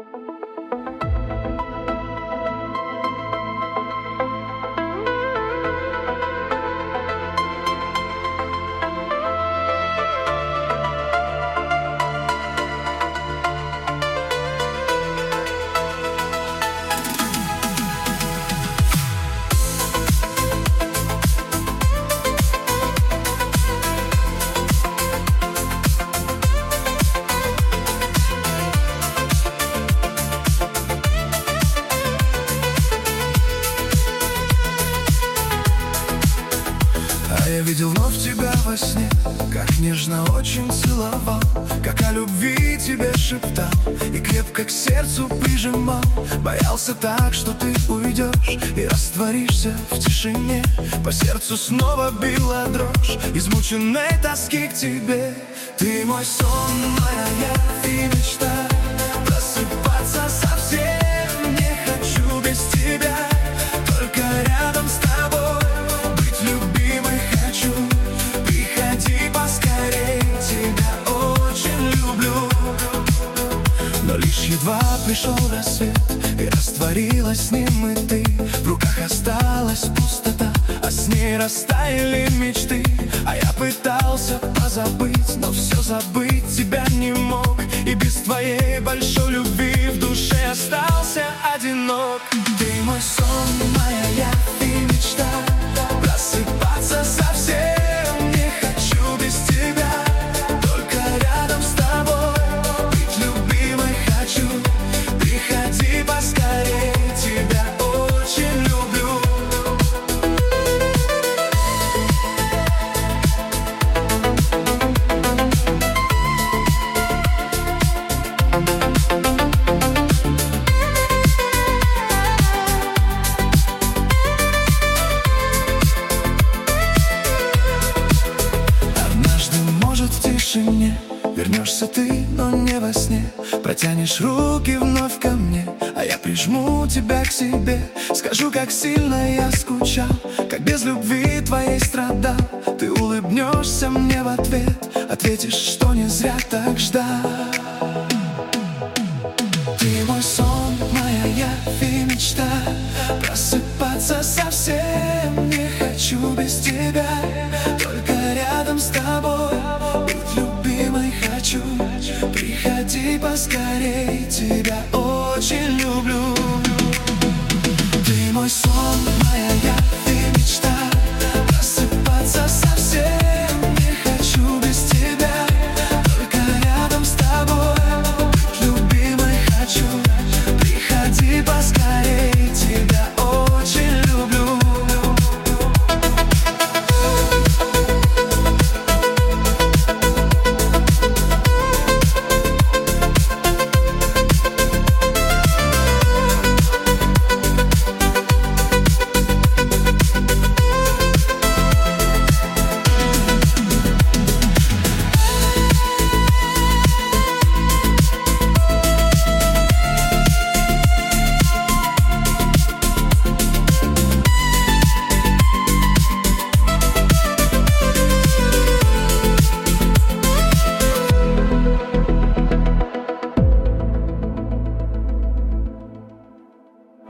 Я видел вновь тебя во сне, как нежно очень целовал, как о любви тебе шептал и крепко к сердцу прижимал. Боялся так, что ты уйдешь и растворишься в тишине. По сердцу снова била дрожь измученной тоски к тебе. Ты мой сон, моя и мечта. Просыпаться совсем не хочу без тебя, только рядом с тобой. Едва пришел рассвет, и растворилась с ним и ты. В руках осталась пустота, а с ней растаяли мечты. А я пытался позабыть, но все забыть тебя не мог. И без твоей большой любви в душе остался одинок. Ты мой сон, моя и мечта. Просыпаться совсем не хочу без тебя, только рядом с тобой. Приходи поскорей, тебя очень люблю. Однажды, может, в тишине вернешься ты, но не во сне. Протянешь руки вновь ко мне, а я прижму тебя к себе. Скажу, как сильно я скучал, как без любви твоей страдал. Ты улыбнешься мне в ответ, ответишь, что не зря так ждал. Ты мой сон, моя и мечта. Просыпаться совсем не хочу без тебя, только рядом с тобой. Быть любимой хочу, приходи поскорей, тебя очень люблю. Ты мой сон.